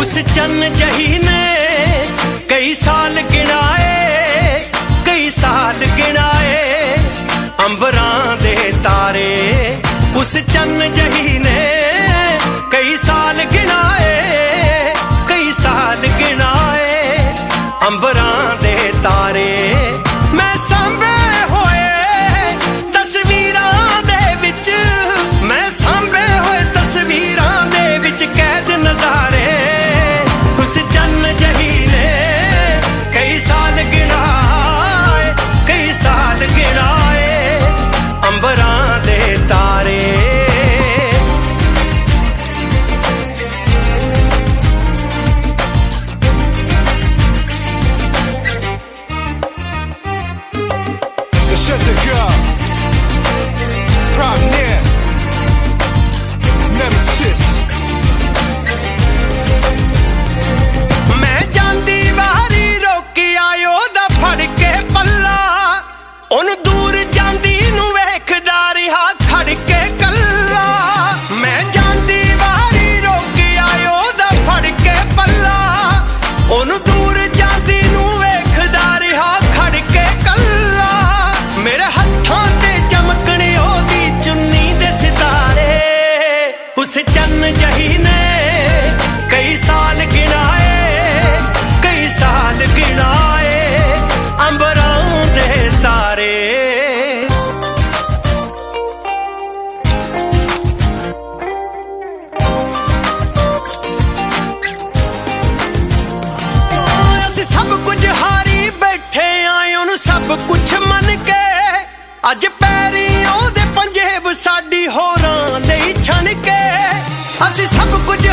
उस चन्न जही ने कई साल गिनाए, कई साल गिनाए अंबरां दे तारे। उस चन्न जही ने कई साल गिनाए, कई साल गिनाए अंबरां दे तारे। मैं सांभे होए तस्वीरां दे विच, मैं सांभे होए तस्वीरां दे विच कैद नज़ारे। उस चन्न जही ने कई साल गिनाए, कई साल गिनाए अंबरां दे तारे। मैं जांदी वारी रोकी आयो दा फड़ के पल्ला, ओनू दूर जांदी नू वेखदा रिहा खड़ के कल्ला। मैं जांदी वारी रोकी आयो दा फड़ के पल्ला, ओनू दूर जांदी नू वेखदा रिहा खड़ के कल्ला। मेरे हत्थां ते चमकणे ओदी चुन्नी दे सितारे। उस चन्न जही ने कई साल गिनाए, कई साल गिनाए अंबरां दे तारे। असीं सब कुछ हारी बैठे आए ओनू सब कुछ मन के। अज पैरी ओदे पंजेब साडी होरां लई छन के। असीं सब कुछ